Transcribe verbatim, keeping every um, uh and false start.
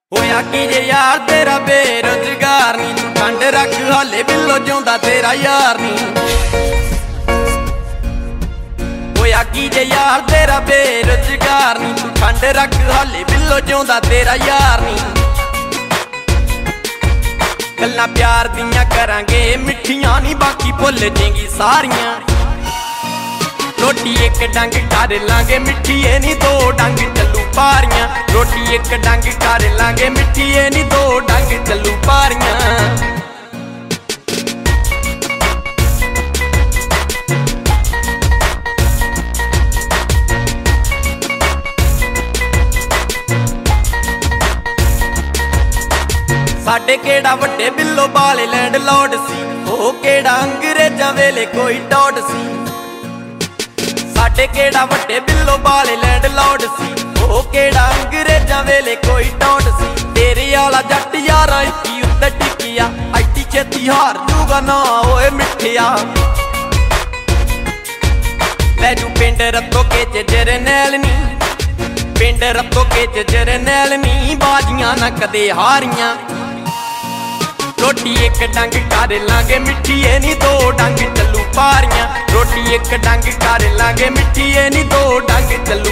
होया की जे यार तेरा बेरोजगार नी तू ठंड रख हाले बिल्लो जिउंदा तेरा यार नी। होया की जे यार तेरा बेरोजगार नी तू ठंड रख हाले बिल्लो जिउंदा तेरा यार नी। गल्लां प्यार दियां करांगे मिठियां नी बाकी भुल जेंगी सारियां। रोटी एक डंग कर लांगे मिठी ए नी दो डंग चलू पारियां। रोटी एक डंग कर लांगे मिठी ए नी दो डंग चलू पारियां। साडे केड़ा वड्डे बिल्लो बाले लैंड लॉर्ड सी, ओ केड़ा अंग्रेजां वेले कोई डॉट सी। साडे केड़ा वड्डे बिल्लो बाले लैंड लॉर्ड सी, ओ केड़ा अंग्रेजां वेले कोई डॉट सी। तेरे आला जट यारा इक्की उत्ते टिकिया ऐडी छेती हार जूगा ना ओए मिठिया। लैजू पिंड रत्तो के च जरनैल नी, पिंड रत्तो के च जरनैल नी बाजियां ना कदे हारियां। रोटी एक डंग कर लांगे मिठी ए नी दो डंग चलू पारियां। रोटी एक डंग कर लांगे मिठी ए नी दो डंग चलू